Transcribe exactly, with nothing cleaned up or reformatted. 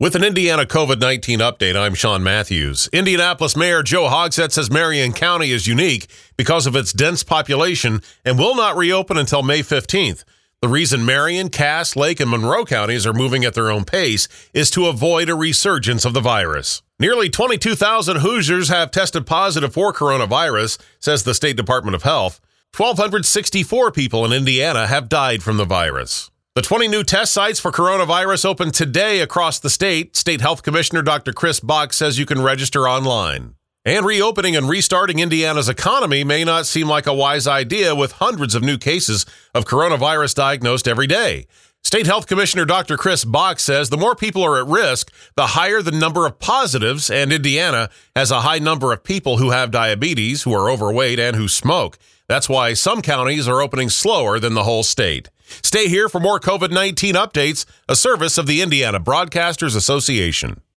With an Indiana COVID nineteen update, I'm Sean Matthews. Indianapolis Mayor Joe Hogsett says Marion County is unique because of its dense population and will not reopen until May fifteenth. The reason Marion, Cass, Lake, and Monroe counties are moving at their own pace is to avoid a resurgence of the virus. Nearly twenty-two thousand Hoosiers have tested positive for coronavirus, says the State Department of Health. one thousand two hundred sixty-four people in Indiana have died from the virus. The twenty new test sites for coronavirus open today across the state. State Health Commissioner Doctor Chris Bach says you can register online. And reopening and restarting Indiana's economy may not seem like a wise idea with hundreds of new cases of coronavirus diagnosed every day. State Health Commissioner Doctor Chris Bach says the more people are at risk, the higher the number of positives, and Indiana has a high number of people who have diabetes, who are overweight, and who smoke. That's why some counties are opening slower than the whole state. Stay here for more COVID nineteen updates, a service of the Indiana Broadcasters Association.